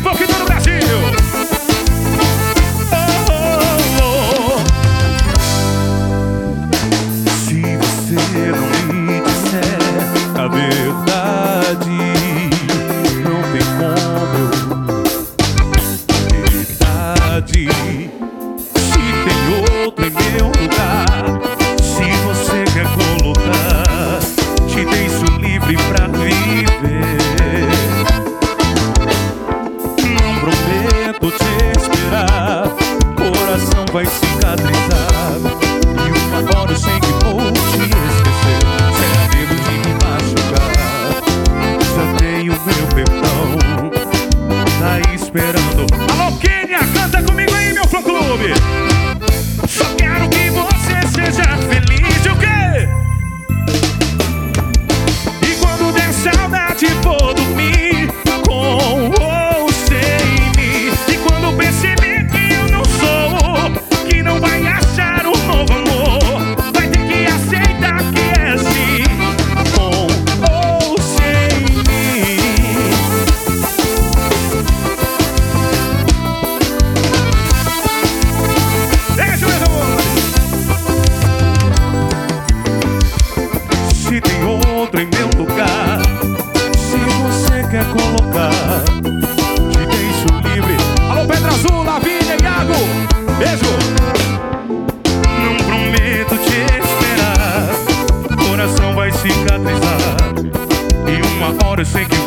Folk do Brasil. Se você não me disser a verdade, não tem como eu verdade. Se tem outro em meu lugar, se você quer colocar, te deixo livre pra viver. Não prometo te esperar, coração vai cicatrizar, e uma hora eu sei que vou te esquecer. Sem medo de me machucar, já tenho meu perdão, tá esperando. Alô, Kênia, canta comigo aí, meu fã-clube. Só quero que você seja feliz. E o quê? E quando der saudade vou dormir com ou sem mim. E quando perceber que eu não sou, que não vai achar um novo amor, vai ter que aceitar que é assim, com ou sem mim. Deixa, meus amores. Se tem outro em meu lugar, se você quer colocar, te deixo livre. Alô, Pedra Azul, Lavínia, Iago, beijo. Não prometo te esperar, coração vai cicatrizar, e uma hora eu sei que